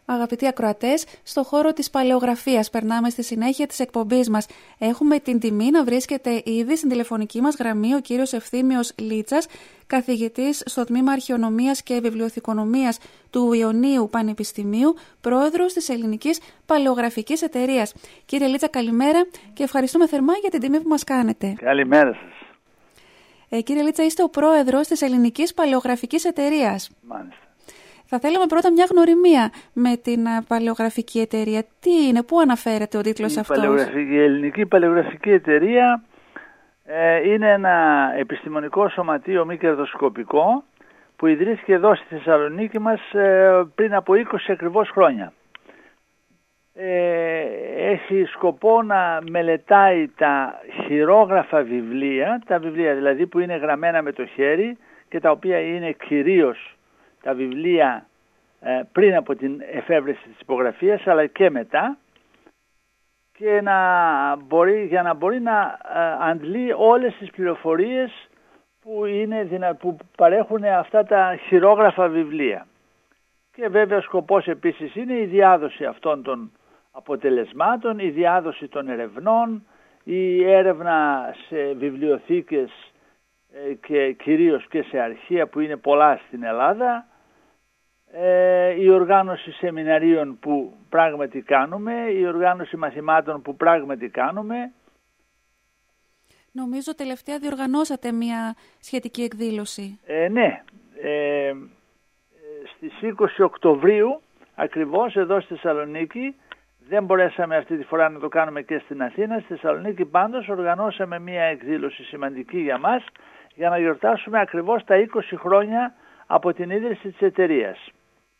Αγαπητοί ακροατές, στο χώρο της παλαιογραφίας περνάμε στη συνέχεια της εκπομπής μας. Έχουμε την τιμή να βρίσκεται ήδη στην τηλεφωνική μας γραμμή ο κύριος Ευθύμιος Λίτσας, καθηγητής στο Τμήμα Αρχαιονομίας και Βιβλιοθηκονομίας του Ιωνίου Πανεπιστημίου, πρόεδρος της Ελληνικής Παλαιογραφικής Εταιρείας. Κύριε Λίτσα, καλημέρα και ευχαριστούμε θερμά για την τιμή που μας κάνετε. Καλημέρα σας. Κύριε Λίτσα, είστε ο πρόεδρος της Ελληνικής Παλαιογραφικής Εταιρείας. Μάλιστα. Θα θέλαμε πρώτα μια γνωριμία με την παλαιογραφική εταιρεία. Τι είναι, πού αναφέρεται ο τίτλος αυτός? Η Ελληνική Παλαιογραφική Εταιρεία είναι ένα επιστημονικό σωματείο μη κερδοσκοπικό που ιδρύθηκε εδώ στη Θεσσαλονίκη μας πριν από 20 ακριβώς χρόνια. Έχει σκοπό να μελετάει τα χειρόγραφα βιβλία, τα βιβλία δηλαδή που είναι γραμμένα με το χέρι και τα οποία είναι κυρίως τα βιβλία πριν από την εφεύρεση της τυπογραφίας αλλά και μετά, και για να μπορεί να αντλεί όλες τις πληροφορίες που παρέχουν αυτά τα χειρόγραφα βιβλία. Και βέβαια ο σκοπός επίσης είναι η διάδοση αυτών των αποτελεσμάτων, η διάδοση των ερευνών, η έρευνα σε βιβλιοθήκες και κυρίως και σε αρχεία που είναι πολλά στην Ελλάδα, η οργάνωση σεμιναρίων που πράγματι κάνουμε, η οργάνωση μαθημάτων που πράγματι κάνουμε. Νομίζω τελευταία διοργανώσατε μια σχετική εκδήλωση. Ναι, στις 20 Οκτωβρίου ακριβώς εδώ στη Θεσσαλονίκη. Δεν μπορέσαμε αυτή τη φορά να το κάνουμε και στην Αθήνα. Στη Θεσσαλονίκη πάντως οργανώσαμε μια εκδήλωση σημαντική για μας για να γιορτάσουμε ακριβώς τα 20 χρόνια από την ίδρυση της εταιρείας.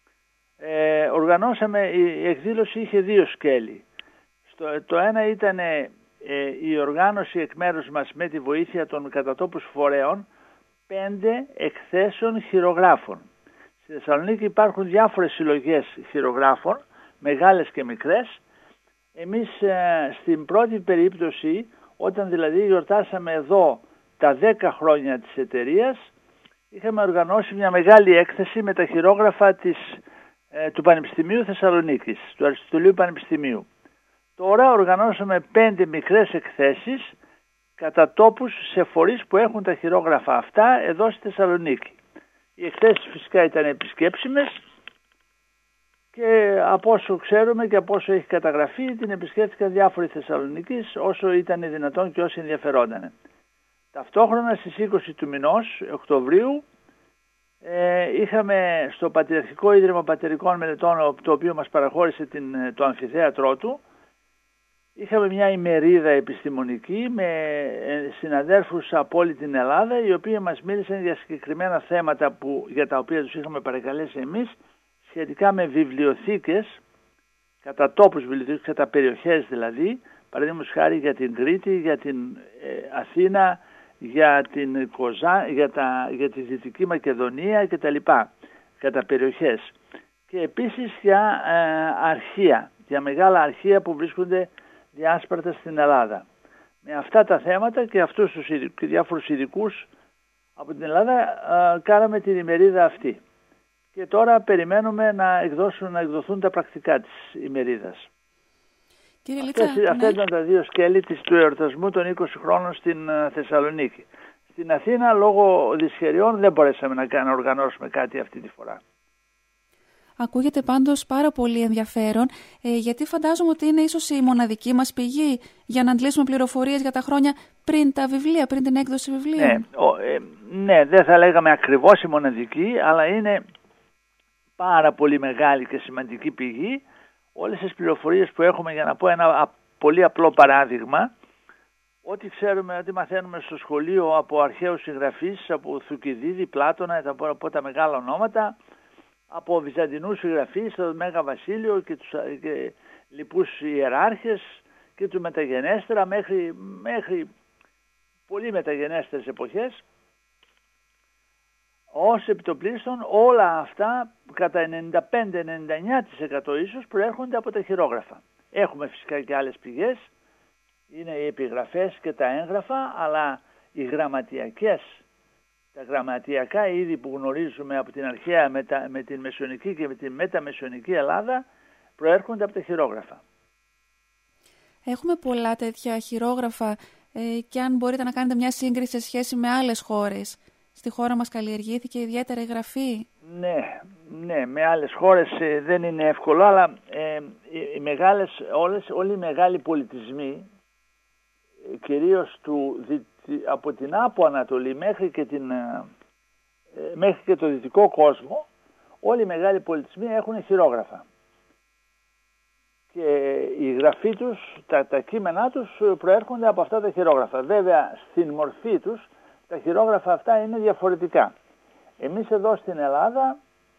Η εκδήλωση είχε δύο σκέλη. Το ένα ήταν η οργάνωση εκ μέρους μας με τη βοήθεια των κατατόπους φορέων 5 εκθέσεων χειρογράφων. Στη Θεσσαλονίκη υπάρχουν διάφορες συλλογές χειρογράφων, μεγάλες και μικρές. Εμείς στην πρώτη περίπτωση, όταν δηλαδή γιορτάσαμε εδώ τα 10 χρόνια της εταιρείας, είχαμε οργανώσει μια μεγάλη έκθεση με τα χειρόγραφα του Πανεπιστημίου Θεσσαλονίκης, του Αριστοτελείου Πανεπιστημίου. Τώρα οργανώσαμε 5 μικρές εκθέσεις κατά τόπους σε φορείς που έχουν τα χειρόγραφα αυτά εδώ στη Θεσσαλονίκη. Οι εκθέσεις φυσικά ήταν επισκέψιμες και από όσο ξέρουμε και από όσο έχει καταγραφεί την επισκέφθηκαν διάφοροι Θεσσαλονίκης όσο ήταν δυνατόν και όσοι ενδιαφερόντανε. Ταυτόχρονα στις 20 του μηνός Οκτωβρίου είχαμε στο Πατριαρχικό Ίδρυμα Πατερικών Μελετών, το οποίο μας παραχώρησε το αμφιθέατρό του, είχαμε μια ημερίδα επιστημονική με συναδέρφους από όλη την Ελλάδα, οι οποίοι μας μίλησαν για συγκεκριμένα θέματα για τα οποία τους είχαμε παρακαλέσει εμείς, σχετικά με βιβλιοθήκες, κατά τόπους βιβλιοθήκες, κατά περιοχές δηλαδή, παραδείγματος χάρη για την Κρήτη, για την Αθήνα, για την Κοζά, για τη Δυτική Μακεδονία κτλ. Κατά περιοχές. Και επίσης για αρχεία, για μεγάλα αρχεία που βρίσκονται διάσπαρτα στην Ελλάδα. Με αυτά τα θέματα και αυτούς τους διάφορους ειδικούς από την Ελλάδα κάναμε την ημερίδα αυτή. Και τώρα περιμένουμε να εκδοθούν τα πρακτικά της ημερίδας. Αυτά ήταν τα δύο σκέλη του εορτασμού των 20 χρόνων στην Θεσσαλονίκη. Στην Αθήνα λόγω δυσχεριών δεν μπορέσαμε να οργανώσουμε κάτι αυτή τη φορά. Ακούγεται πάντως πάρα πολύ ενδιαφέρον, γιατί φαντάζομαι ότι είναι ίσως η μοναδική μας πηγή για να αντλήσουμε πληροφορίες για τα χρόνια πριν τα βιβλία, πριν την έκδοση βιβλίων. Ναι, δεν θα λέγαμε ακριβώς η μοναδική, αλλά είναι πάρα πολύ μεγάλη και σημαντική πηγή. Όλες τις πληροφορίες που έχουμε, για να πω ένα πολύ απλό παράδειγμα, ό,τι ξέρουμε, ό,τι μαθαίνουμε στο σχολείο από αρχαίους συγγραφείς, από Θουκυδίδη, Πλάτωνα, από τα μεγάλα ονόματα, από βυζαντινούς συγγραφείς, το Μέγα Βασίλειο και λοιπούς ιεράρχες και του μεταγενέστερα μέχρι πολύ μεταγενέστερες εποχές, ως επιτοπλίστων όλα αυτά κατά 95-99% ίσως προέρχονται από τα χειρόγραφα. Έχουμε φυσικά και άλλες πηγές, είναι οι επιγραφές και τα έγγραφα, αλλά οι γραμματιακές, Τα γραμματιακά είδη που γνωρίζουμε από την αρχαία με την μεσαιωνική και με την μεταμεσαιωνική Ελλάδα προέρχονται από τα χειρόγραφα. Έχουμε πολλά τέτοια χειρόγραφα και αν μπορείτε να κάνετε μια σύγκριση σε σχέση με άλλες χώρες. Στη χώρα μας καλλιεργήθηκε ιδιαίτερα η γραφή. Ναι, με άλλες χώρες δεν είναι εύκολο, αλλά όλοι οι μεγάλοι πολιτισμοί, κυρίως από την Άπο Ανατολή μέχρι και το δυτικό κόσμο, όλοι οι μεγάλοι πολιτισμοί έχουν χειρόγραφα. Και η γραφή τους, τα κείμενά τους προέρχονται από αυτά τα χειρόγραφα. Βέβαια, στην μορφή τους, τα χειρόγραφα αυτά είναι διαφορετικά. Εμείς εδώ στην Ελλάδα,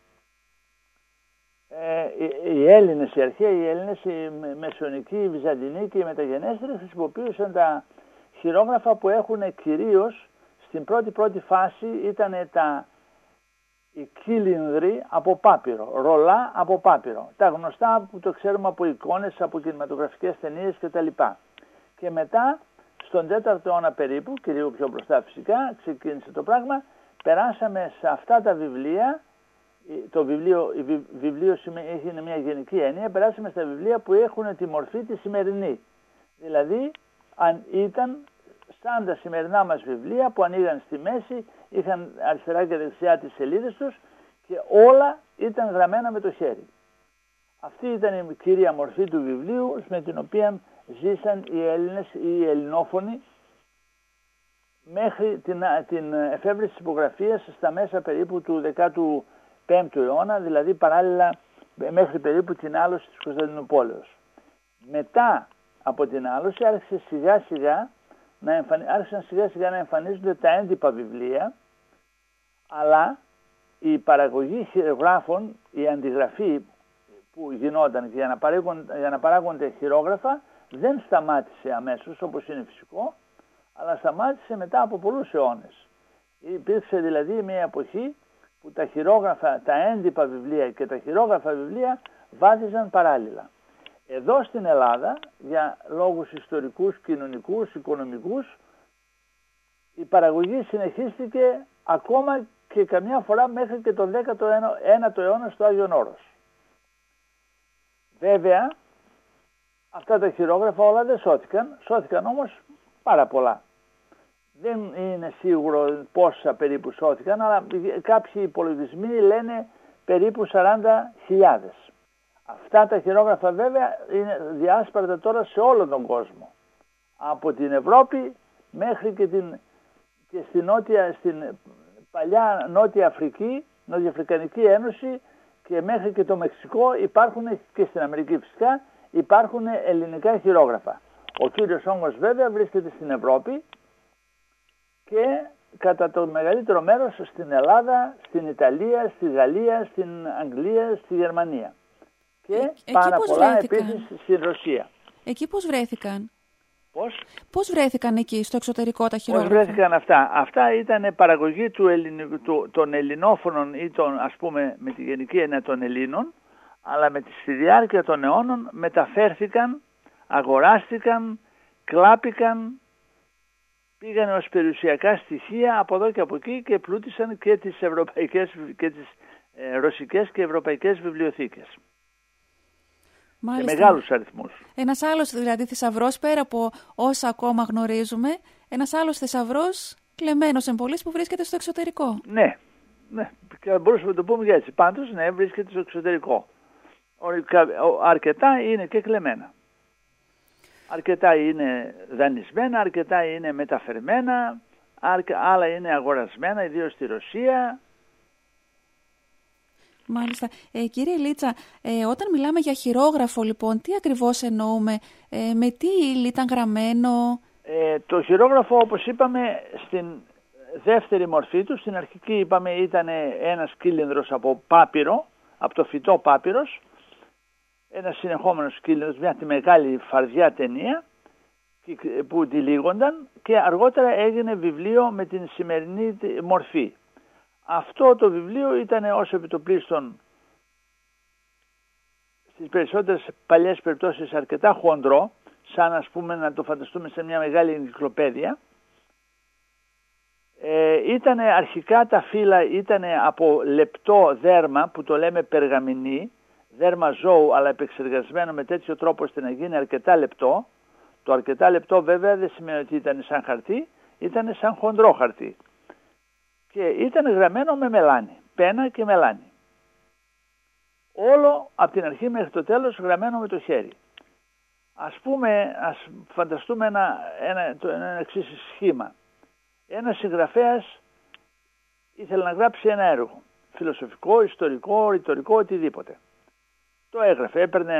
οι αρχαίοι Έλληνες, οι μεσαιωνικοί, οι βυζαντινοί και οι μεταγενέστεροι χρησιμοποιούσαν τα χειρόγραφα που έχουν κυρίως, στην πρώτη φάση ήταν οι κύλινδροι από πάπυρο, ρολά από πάπυρο. Τα γνωστά που το ξέρουμε από εικόνες, από κινηματογραφικές ταινίες κτλ. Και μετά, στον 4ο αιώνα περίπου, και λίγο πιο μπροστά φυσικά, ξεκίνησε το πράγμα, περάσαμε σε αυτά τα βιβλία. Το βιβλίο έχει μια γενική έννοια. Περάσαμε στα βιβλία που έχουν τη μορφή τη σημερινή. Δηλαδή, αν ήταν σαν τα σημερινά μας βιβλία που ανοίγαν στη μέση, είχαν αριστερά και δεξιά τις σελίδες τους και όλα ήταν γραμμένα με το χέρι. Αυτή ήταν η κύρια μορφή του βιβλίου με την οποία ζήσαν οι Έλληνες ή οι ελληνόφωνοι μέχρι την εφεύρεση της τυπογραφίας στα μέσα περίπου του 15ου αιώνα, δηλαδή παράλληλα μέχρι περίπου την άλωση της Κωνσταντινούπολεως. Μετά από την άλωση άρχισαν σιγά σιγά να εμφανίζονται τα έντυπα βιβλία, αλλά η παραγωγή χειρογράφων, η αντιγραφή που γινόταν για να παράγονται χειρόγραφα δεν σταμάτησε αμέσως όπως είναι φυσικό, αλλά σταμάτησε μετά από πολλούς αιώνες. Υπήρξε δηλαδή μια εποχή που τα χειρόγραφα, τα έντυπα βιβλία και τα χειρόγραφα βιβλία βάδιζαν παράλληλα. Εδώ στην Ελλάδα, για λόγους ιστορικούς, κοινωνικούς, οικονομικούς, η παραγωγή συνεχίστηκε ακόμα και καμιά φορά μέχρι και το 19ο αιώνα στο Άγιον Όρος. Βέβαια, αυτά τα χειρόγραφα όλα δεν σώθηκαν όμως πάρα πολλά. Δεν είναι σίγουρο πόσα περίπου σώθηκαν, αλλά κάποιοι υπολογισμοί λένε περίπου 40.000. Αυτά τα χειρόγραφα βέβαια είναι διάσπαρτα τώρα σε όλο τον κόσμο. Από την Ευρώπη μέχρι και στην παλιά Νότια Αφρική, Νοτιοαφρικανική Ένωση και μέχρι και το Μεξικό υπάρχουν, και στην Αμερική φυσικά, υπάρχουν ελληνικά χειρόγραφα. Ο κύριος όγκος βέβαια βρίσκεται στην Ευρώπη και κατά το μεγαλύτερο μέρος στην Ελλάδα, στην Ιταλία, στη Γαλλία, στην Αγγλία, στη Γερμανία. Και πάρα πολλά επίσης στην Ρωσία. Εκεί πώς βρέθηκαν? Πώς βρέθηκαν εκεί στο εξωτερικό τα χειρόγραφα? Πώς βρέθηκαν αυτά? Αυτά ήταν παραγωγή των ελληνόφωνων ή ας πούμε με τη γενική έννοια των Ελλήνων, αλλά στη διάρκεια των αιώνων μεταφέρθηκαν, αγοράστηκαν, κλάπηκαν, πήγαν ως περιουσιακά στοιχεία από εδώ και από εκεί και πλούτησαν και τις ευρωπαϊκές και τις ρωσικές και ευρωπαϊκές βιβλιοθήκες. Μάλιστα. Σε μεγάλους αριθμούς. Ένας άλλος δηλαδή θησαυρός, πέρα από όσα ακόμα γνωρίζουμε, ένας άλλος θησαυρός κλεμμένος εμπολής που βρίσκεται στο εξωτερικό. Ναι, και μπορούσαμε να το πούμε για έτσι. Πάντως, ναι, βρίσκεται στο εξωτερικό. Αρκετά είναι και κλεμμένα. Αρκετά είναι δανεισμένα, αρκετά είναι μεταφερμένα, άλλα είναι αγορασμένα, ιδίως στη Ρωσία. Μάλιστα. Κύριε Λίτσα, όταν μιλάμε για χειρόγραφο λοιπόν, τι ακριβώς εννοούμε, με τι ύλη ήταν γραμμένο? Το χειρόγραφο, όπως είπαμε, στην δεύτερη μορφή του, στην αρχική είπαμε ήταν ένας κύλινδρος από πάπυρο, από το φυτό πάπυρος, ένας συνεχόμενος κύλινδρος, μια τη μεγάλη φαρδιά ταινία που τυλίγονταν και αργότερα έγινε βιβλίο με την σημερινή μορφή. Αυτό το βιβλίο ήταν ως επιτοπλίστων στις περισσότερες παλιές περιπτώσεις αρκετά χοντρό, σαν ας πούμε να το φανταστούμε σε μια μεγάλη ενcyclopedia, Ήτανε αρχικά τα φύλλα ήτανε από λεπτό δέρμα που το λέμε περγαμηνή, δέρμα ζώου αλλά επεξεργασμένο με τέτοιο τρόπο ώστε να γίνει αρκετά λεπτό. Το αρκετά λεπτό βέβαια δεν σημαίνει ότι ήταν σαν χαρτί, ήταν σαν χοντρό χαρτί. Και ήταν γραμμένο με μελάνι, πένα και μελάνι. Όλο από την αρχή μέχρι το τέλος γραμμένο με το χέρι. Ας φανταστούμε ένα εξής σχήμα. Ένας συγγραφέας ήθελε να γράψει ένα έργο, φιλοσοφικό, ιστορικό, ρητορικό, οτιδήποτε. Το έγραφε, έπαιρνε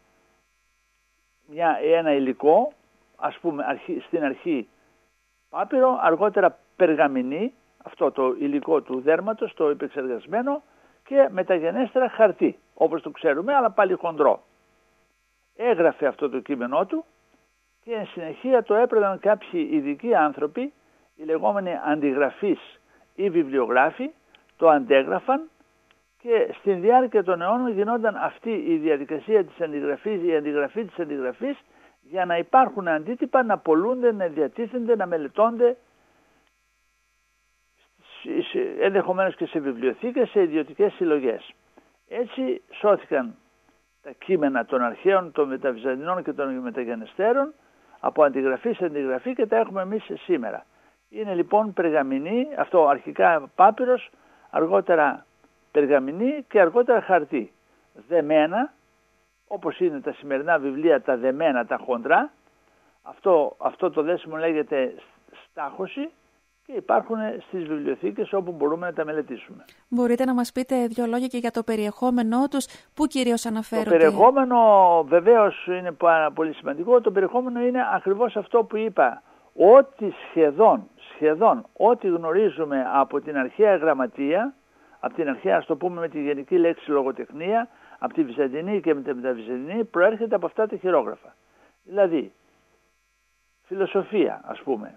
ένα υλικό, ας πούμε στην αρχή πάπυρο, αργότερα περγαμηνή, αυτό το υλικό του δέρματος, το επεξεργασμένο, και μεταγενέστερα χαρτί, όπως το ξέρουμε, αλλά πάλι χοντρό. Έγραφε αυτό το κείμενό του και εν συνεχεία το έπαιρναν κάποιοι ειδικοί άνθρωποι, οι λεγόμενοι αντιγραφείς ή βιβλιογράφοι, το αντέγραφαν και στην διάρκεια των αιώνων γινόταν αυτή η διαδικασία της αντιγραφής, η αντιγραφή της αντιγραφής, για να υπάρχουν αντίτυπα, να πολλούνται, να διατίθενται, να μελετώνται, ενδεχομένως και σε βιβλιοθήκες, σε ιδιωτικές συλλογές. Έτσι σώθηκαν τα κείμενα των αρχαίων, των μεταβυζαντινών και των μεταγενεστέρων από αντιγραφή σε αντιγραφή και τα έχουμε εμείς σήμερα. Είναι λοιπόν περγαμηνή, αυτό αρχικά πάπυρος, αργότερα περγαμηνή και αργότερα χαρτί. Δεμένα, όπως είναι τα σημερινά βιβλία, τα δεμένα, τα χοντρά, αυτό το δέσιμο λέγεται στάχωση και υπάρχουν στις βιβλιοθήκες όπου μπορούμε να τα μελετήσουμε. Μπορείτε να μας πείτε δύο λόγια και για το περιεχόμενό τους, πού κυρίως αναφέρονται? Το περιεχόμενο βεβαίως είναι πάρα πολύ σημαντικό. Το περιεχόμενο είναι ακριβώς αυτό που είπα, ότι σχεδόν ό,τι γνωρίζουμε από την αρχαία γραμματεία, από την αρχαία, ας το πούμε με τη γενική λέξη λογοτεχνία, από τη Βυζαντινή και με τη μεταβυζαντινή, προέρχεται από αυτά τα χειρόγραφα. Δηλαδή, φιλοσοφία, ας πούμε,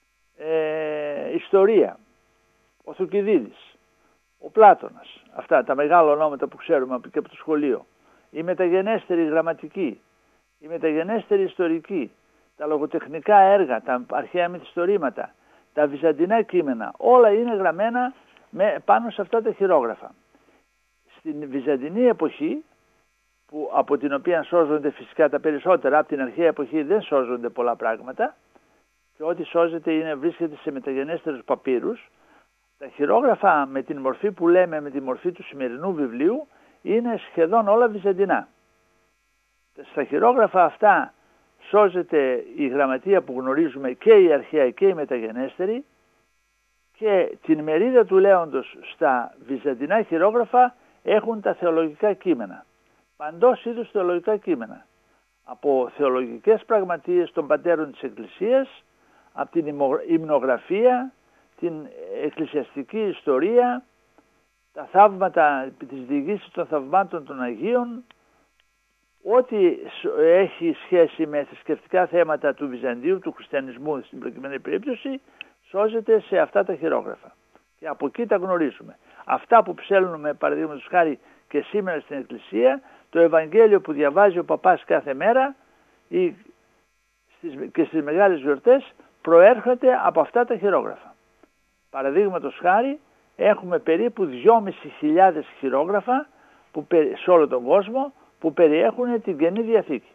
ιστορία, ο Θουκυδίδης, ο Πλάτωνας, αυτά τα μεγάλα ονόματα που ξέρουμε και από το σχολείο, η μεταγενέστερη γραμματική, η μεταγενέστερη ιστορική, τα λογοτεχνικά έργα, τα αρχαία μυθιστορήματα, τα βυζαντινά κείμενα, όλα είναι γραμμένα πάνω σε αυτά τα χειρόγραφα. Στην βυζαντινή εποχή, που από την οποία σώζονται φυσικά τα περισσότερα, από την αρχαία εποχή δεν σώζονται πολλά πράγματα και ό,τι σώζεται βρίσκεται σε μεταγενέστερους παπύρους, τα χειρόγραφα με την μορφή που λέμε, με τη μορφή του σημερινού βιβλίου, είναι σχεδόν όλα βυζαντινά. Στα χειρόγραφα αυτά σώζεται η γραμματεία που γνωρίζουμε, και η αρχαία και η μεταγενέστερη, και την μερίδα του λέοντος στα βυζαντινά χειρόγραφα έχουν τα θεολογικά κείμενα. Παντός είδους θεολογικά κείμενα. Από θεολογικές πραγματείες των πατέρων της Εκκλησίας, από την υμνογραφία, την εκκλησιαστική ιστορία, τα θαύματα, τις διηγήσεις των θαυμάτων των Αγίων, ό,τι έχει σχέση με θρησκευτικά θέματα του Βυζαντίου, του χριστιανισμού στην προκειμένη περίπτωση, σώζεται σε αυτά τα χειρόγραφα. Και από εκεί τα γνωρίζουμε. Αυτά που ψέλνουμε, παραδείγματος χάρη, και σήμερα στην Εκκλησία, το Ευαγγέλιο που διαβάζει ο παπάς κάθε μέρα και στις μεγάλες γιορτές, προέρχεται από αυτά τα χειρόγραφα. Παραδείγματος χάρη, έχουμε περίπου 2.500 χειρόγραφα σε όλο τον κόσμο που περιέχουν την Καινή Διαθήκη.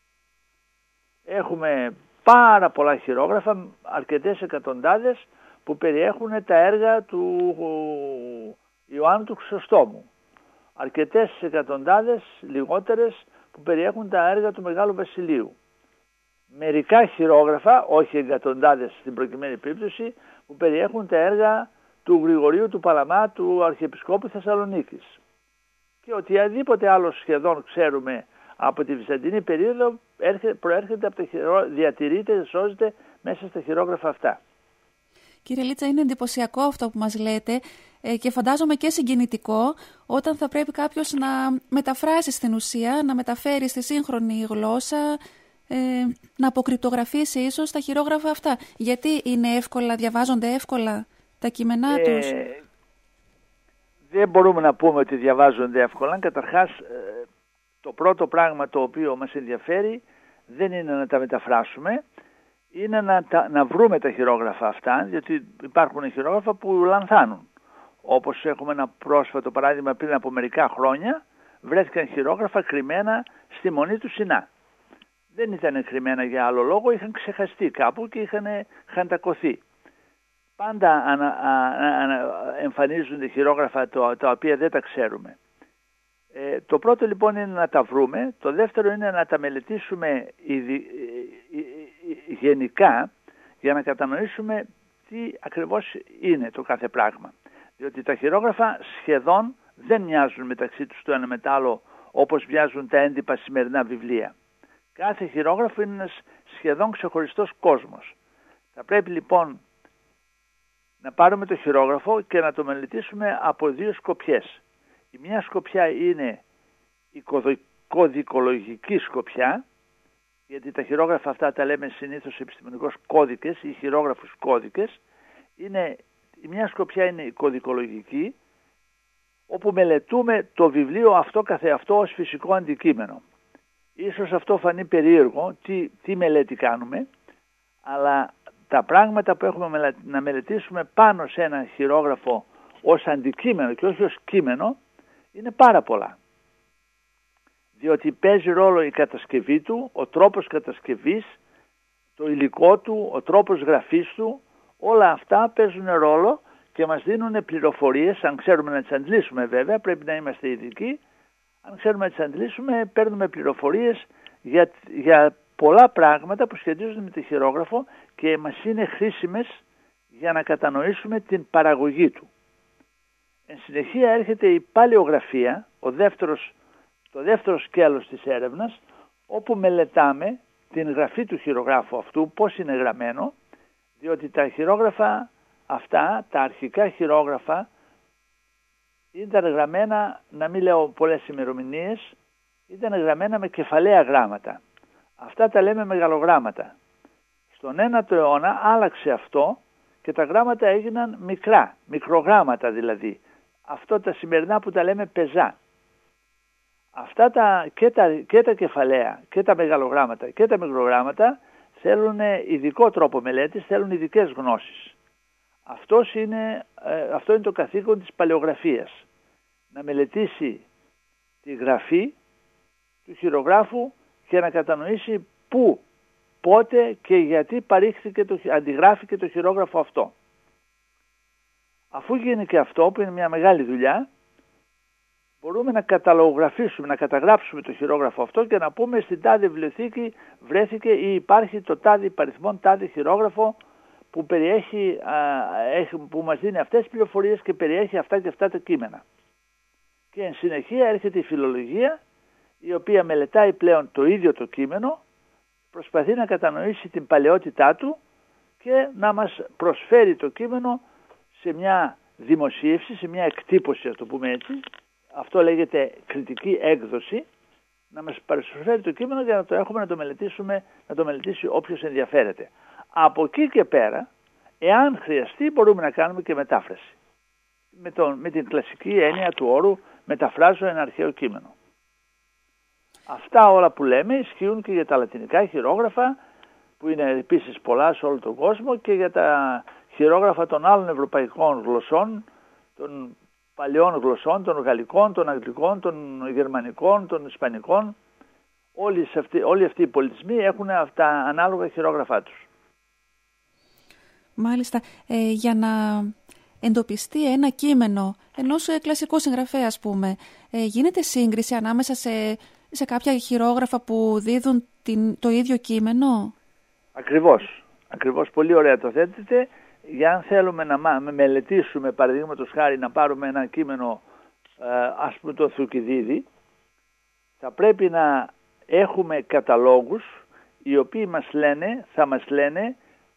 Έχουμε πάρα πολλά χειρόγραφα, αρκετές εκατοντάδες, που περιέχουν τα έργα του Ιωάννου του Χρυσοστόμου. Αρκετές εκατοντάδες, λιγότερες, που περιέχουν τα έργα του Μεγάλου Βασιλείου. Μερικά χειρόγραφα, όχι εκατοντάδες στην προκειμένη περίπτωση, που περιέχουν τα έργα του Γρηγορίου του Παλαμά, του Αρχιεπισκόπου Θεσσαλονίκης. Και οτιδήποτε άλλο σχεδόν ξέρουμε από τη Βυζαντινή περίοδο προέρχεται από διατηρείται, σώζεται μέσα στα χειρόγραφα αυτά. Κύριε Λίτσα, είναι εντυπωσιακό αυτό που μας λέτε και φαντάζομαι και συγκινητικό όταν θα πρέπει κάποιος να μεταφράσει στην ουσία, να μεταφέρει στη σύγχρονη γλώσσα, να αποκρυπτογραφήσει ίσως τα χειρόγραφα αυτά. Γιατί είναι εύκολα, διαβάζονται εύκολα τα κείμενά τους? Δεν μπορούμε να πούμε ότι διαβάζονται εύκολα. Καταρχάς, το πρώτο πράγμα το οποίο μας ενδιαφέρει δεν είναι να τα μεταφράσουμε. είναι να βρούμε τα χειρόγραφα αυτά, διότι υπάρχουν χειρόγραφα που λανθάνουν. Όπως έχουμε ένα πρόσφατο παράδειγμα, πριν από μερικά χρόνια βρέθηκαν χειρόγραφα κρυμμένα στη Μονή του Σινά. Δεν ήταν κρυμμένα για άλλο λόγο, είχαν ξεχαστεί κάπου και είχαν χαντακωθεί. Πάντα εμφανίζονται χειρόγραφα τα οποία δεν τα ξέρουμε. Το πρώτο λοιπόν είναι να τα βρούμε, το δεύτερο είναι να τα μελετήσουμε γενικά για να κατανοήσουμε τι ακριβώς είναι το κάθε πράγμα. Διότι τα χειρόγραφα σχεδόν δεν μοιάζουν μεταξύ τους το ένα με το άλλο όπως μοιάζουν τα έντυπα σημερινά βιβλία. Κάθε χειρόγραφο είναι ένας σχεδόν ξεχωριστός κόσμος. Θα πρέπει λοιπόν να πάρουμε το χειρόγραφο και να το μελετήσουμε από δύο σκοπιές. Η μια σκοπιά είναι η κωδικολογική σκοπιά, γιατί τα χειρόγραφα αυτά τα λέμε συνήθως επιστημονικώς κώδικες ή χειρόγραφους κώδικες. Η μια σκοπιά είναι η κωδικολογική, όπου μελετούμε το βιβλίο αυτό καθεαυτό ως φυσικό αντικείμενο. Ίσως αυτό φανεί περίεργο, τι μελέτη κάνουμε, αλλά τα πράγματα που έχουμε να μελετήσουμε πάνω σε ένα χειρόγραφο ως αντικείμενο και όχι ως κείμενο είναι πάρα πολλά. Διότι παίζει ρόλο η κατασκευή του, ο τρόπος κατασκευής, το υλικό του, ο τρόπος γραφής του, όλα αυτά παίζουν ρόλο και μας δίνουν πληροφορίες, αν ξέρουμε να τις αντλήσουμε βέβαια, πρέπει να είμαστε ειδικοί, αν ξέρουμε να τις αντλήσουμε παίρνουμε πληροφορίες για πολλά πράγματα που σχετίζονται με το χειρόγραφο και μας είναι χρήσιμες για να κατανοήσουμε την παραγωγή του. Εν συνεχεία έρχεται η παλαιογραφία, το δεύτερο σκέλος της έρευνας, όπου μελετάμε την γραφή του χειρογράφου αυτού, πώς είναι γραμμένο, διότι τα χειρόγραφα αυτά, τα αρχικά χειρόγραφα, ήταν γραμμένα, να μην λέω πολλές ημερομηνίες, ήταν γραμμένα με κεφαλαία γράμματα. Αυτά τα λέμε μεγαλογράμματα. Στον 9ο αιώνα άλλαξε αυτό και τα γράμματα έγιναν μικρά, μικρογράμματα δηλαδή. Αυτό τα σημερινά που τα λέμε πεζά. Αυτά και τα κεφαλαία και τα μεγαλογράμματα και τα μικρογράμματα θέλουν ειδικό τρόπο μελέτης, θέλουν ειδικές γνώσεις. Αυτό είναι το καθήκον της παλαιογραφίας. Να μελετήσει τη γραφή του χειρογράφου και να κατανοήσει πού, πότε και γιατί αντιγράφηκε το χειρόγραφο αυτό. Αφού γίνει και αυτό, που είναι μια μεγάλη δουλειά, μπορούμε να καταλογραφήσουμε, να καταγράψουμε το χειρόγραφο αυτό και να πούμε στην τάδε βιβλιοθήκη βρέθηκε ή υπάρχει το τάδε υπαριθμόν τάδε χειρόγραφο που που μας δίνει αυτές τις πληροφορίες και περιέχει αυτά και αυτά τα κείμενα. Και εν συνεχεία έρχεται η φιλολογία, η οποία μελετάει πλέον το ίδιο το κείμενο, προσπαθεί να κατανοήσει την παλαιότητά του και να μας προσφέρει το κείμενο σε μια δημοσίευση, σε μια εκτύπωση, ας το πούμε έτσι. Αυτό λέγεται κριτική έκδοση, να μας προσφέρει το κείμενο για να το έχουμε να το μελετήσει όποιος ενδιαφέρεται. Από εκεί και πέρα, εάν χρειαστεί, μπορούμε να κάνουμε και μετάφραση. Με την κλασική έννοια του όρου μεταφράζω ένα αρχαίο κείμενο. Αυτά όλα που λέμε ισχύουν και για τα λατινικά χειρόγραφα, που είναι επίσης πολλά σε όλο τον κόσμο, και για τα χειρόγραφα των άλλων ευρωπαϊκών γλωσσών, των παλαιών γλωσσών, των γαλλικών, των αγγλικών, των γερμανικών, των ισπανικών. Όλοι αυτοί οι πολιτισμοί έχουν αυτά ανάλογα χειρόγραφά τους. Μάλιστα. Για να εντοπιστεί ένα κείμενο ενός κλασικού συγγραφέα, ας πούμε, γίνεται σύγκριση ανάμεσα σε κάποια χειρόγραφα που δίδουν το ίδιο κείμενο? Ακριβώς. Πολύ ωραία το θέτετε. Για αν θέλουμε να μελετήσουμε, παραδείγματος χάρη, να πάρουμε ένα κείμενο, ας πούμε το Θουκυδίδη, θα πρέπει να έχουμε καταλόγους οι οποίοι θα μας λένε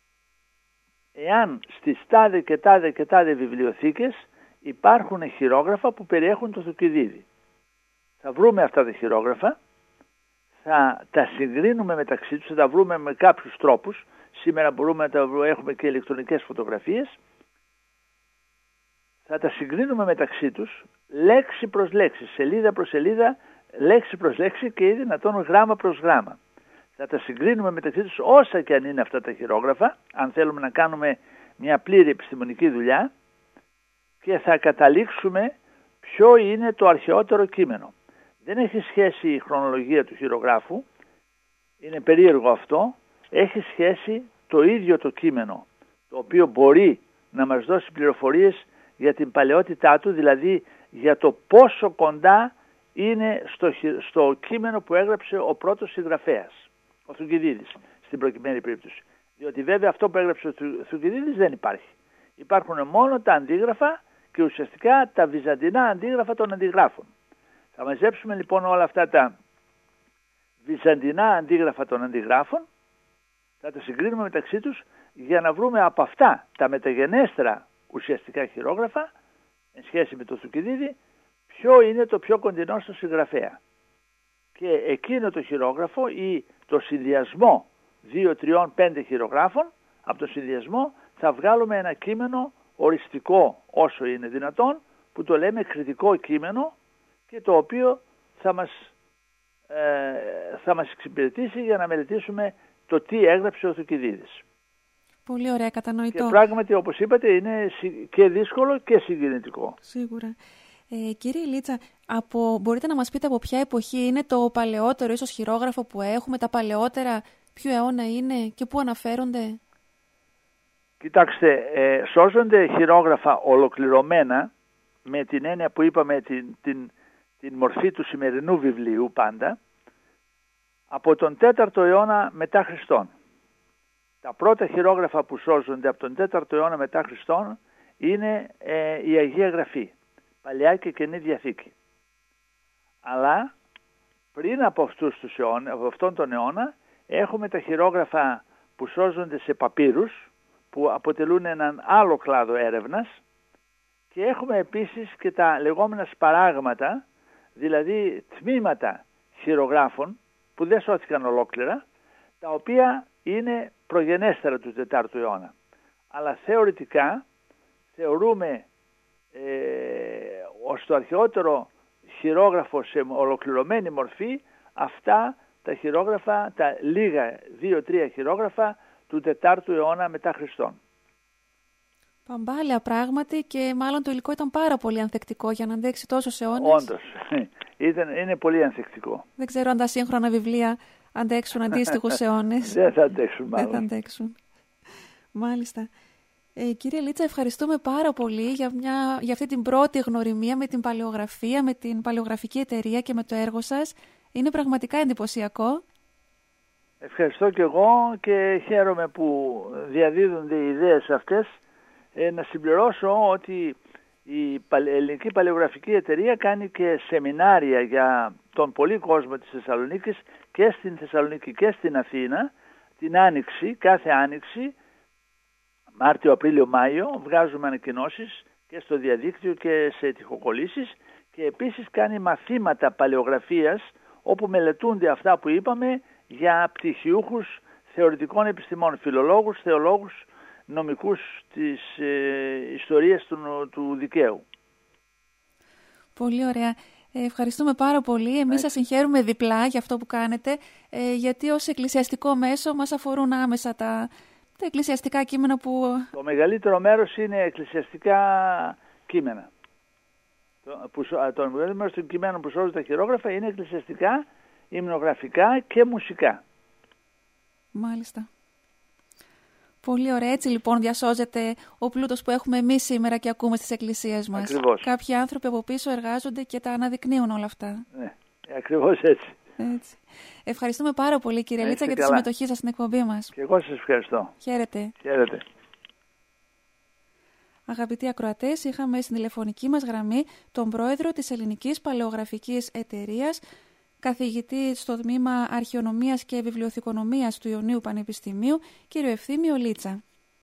εάν στις τάδε και τάδε και τάδε βιβλιοθήκες υπάρχουν χειρόγραφα που περιέχουν το Θουκυδίδη. Θα βρούμε αυτά τα χειρόγραφα, θα τα συγκρίνουμε μεταξύ τους, θα τα βρούμε με κάποιους τρόπους. Σήμερα μπορούμε να έχουμε και ηλεκτρονικές φωτογραφίες. Θα τα συγκρίνουμε μεταξύ τους λέξη προς λέξη, σελίδα προς σελίδα, λέξη προς λέξη και ή δυνατόν γράμμα προς γράμμα. Θα τα συγκρίνουμε μεταξύ τους όσα και αν είναι αυτά τα χειρόγραφα, αν θέλουμε να κάνουμε μια πλήρη επιστημονική δουλειά, και θα καταλήξουμε ποιο είναι το αρχαιότερο κείμενο. Δεν έχει σχέση η χρονολογία του χειρογράφου, είναι περίεργο αυτό, έχει σχέση το ίδιο το κείμενο, το οποίο μπορεί να μας δώσει πληροφορίες για την παλαιότητά του, δηλαδή για το πόσο κοντά είναι στο κείμενο που έγραψε ο πρώτος συγγραφέας, ο Θουκυδίδης, στην προκειμένη περίπτωση. Διότι βέβαια αυτό που έγραψε ο Θουκυδίδης δεν υπάρχει. Υπάρχουν μόνο τα αντίγραφα και ουσιαστικά τα βυζαντινά αντίγραφα των αντιγράφων. Θα μαζέψουμε λοιπόν όλα αυτά τα βυζαντινά αντίγραφα των αντιγράφων, θα τα συγκρίνουμε μεταξύ τους για να βρούμε από αυτά τα μεταγενέστερα ουσιαστικά χειρόγραφα, εν σχέση με το Θουκυδίδη, ποιο είναι το πιο κοντινό στο συγγραφέα. Και εκείνο το χειρόγραφο ή το συνδυασμό 2, 3, 5 χειρογράφων, από το συνδυασμό θα βγάλουμε ένα κείμενο οριστικό όσο είναι δυνατόν, που το λέμε κριτικό κείμενο και το οποίο θα μας εξυπηρετήσει για να μελετήσουμε το τι έγραψε ο Θουκυδίδης. Πολύ ωραία, κατανοητό. Και πράγματι, όπως είπατε, είναι και δύσκολο και συγκινητικό. Σίγουρα. Κύριε Λίτσα, μπορείτε να μας πείτε από ποια εποχή είναι το παλαιότερο ίσως χειρόγραφο που έχουμε, τα παλαιότερα, ποιο αιώνα είναι και πού αναφέρονται? Κοιτάξτε, σώζονται χειρόγραφα ολοκληρωμένα, με την έννοια που είπαμε την μορφή του σημερινού βιβλίου πάντα, από τον 4ο αιώνα μετά Χριστόν. Τα πρώτα χειρόγραφα που σώζονται από τον 4ο αιώνα μετά Χριστόν είναι η Αγία Γραφή, Παλαιά και Καινή Διαθήκη. Αλλά πριν από αυτόν τον αιώνα έχουμε τα χειρόγραφα που σώζονται σε παπύρους, που αποτελούν έναν άλλο κλάδο έρευνας, και έχουμε επίσης και τα λεγόμενα σπαράγματα, δηλαδή τμήματα χειρογράφων που δεν σώθηκαν ολόκληρα, τα οποία είναι προγενέστερα του 4ου αιώνα. Αλλά θεωρητικά θεωρούμε ως το αρχαιότερο χειρόγραφο σε ολοκληρωμένη μορφή αυτά τα χειρόγραφα, τα λίγα 2-3 χειρόγραφα του 4ου αιώνα μετά Χριστόν. Παμπάλαια πράγματι, και μάλλον το υλικό ήταν πάρα πολύ ανθεκτικό για να αντέξει τόσους αιώνες. Όντως, είναι πολύ ανθεκτικό. Δεν ξέρω αν τα σύγχρονα βιβλία αντέξουν αντίστοιχους αιώνες. Δεν θα αντέξουν μάλλον. Δεν θα αντέξουν. Μάλιστα. Κύριε Λίτσα, ευχαριστούμε πάρα πολύ για αυτή την πρώτη γνωριμία με την παλαιογραφία, με την παλαιογραφική εταιρεία και με το έργο σας. Είναι πραγματικά εντυπωσιακό. Ευχαριστώ και εγώ και χαίρομαι που διαδίδονται οι ιδέες αυτές. Να συμπληρώσω ότι η Ελληνική Παλαιογραφική Εταιρεία κάνει και σεμινάρια για τον πολύ κόσμο της Θεσσαλονίκης, και στην Θεσσαλονίκη και στην Αθήνα, την Άνοιξη, κάθε Άνοιξη, Μάρτιο, Απρίλιο, Μάιο, βγάζουμε ανακοινώσεις και στο διαδίκτυο και σε τοιχοκολλήσεις, και επίσης κάνει μαθήματα παλαιογραφίας όπου μελετούνται αυτά που είπαμε για πτυχιούχους θεωρητικών επιστημών, φιλολόγους, θεολόγους, νομικούς της ιστορίας του δικαίου. Πολύ ωραία. Ευχαριστούμε πάρα πολύ. Εμείς σας συγχαίρουμε διπλά για αυτό που κάνετε, γιατί ως εκκλησιαστικό μέσο μας αφορούν άμεσα τα εκκλησιαστικά κείμενα που... Το μεγαλύτερο μέρος είναι εκκλησιαστικά κείμενα. Το μεγαλύτερο μέρος των κειμένων που σώζουν τα χειρόγραφα είναι εκκλησιαστικά, υμνογραφικά και μουσικά. Μάλιστα. Πολύ ωραία. Έτσι λοιπόν διασώζεται ο πλούτος που έχουμε εμείς σήμερα και ακούμε στις εκκλησίες μας. Ακριβώς. Κάποιοι άνθρωποι από πίσω εργάζονται και τα αναδεικνύουν όλα αυτά. Ναι, ακριβώς έτσι. Ευχαριστούμε πάρα πολύ, κύριε Λίτσα, για τη συμμετοχή σας στην εκπομπή μας. Και εγώ σας ευχαριστώ. Χαίρετε. Χαίρετε. Αγαπητοί ακροατές, είχαμε στην τηλεφωνική μας γραμμή τον πρόεδρο της Ελληνικής Παλαιογραφικής Εταιρείας, καθηγητή στο τμήμα Αρχαιονομίας και Βιβλιοθηκονομίας του Ιωνίου Πανεπιστημίου, κύριο Ευθύμιο Λίτσα.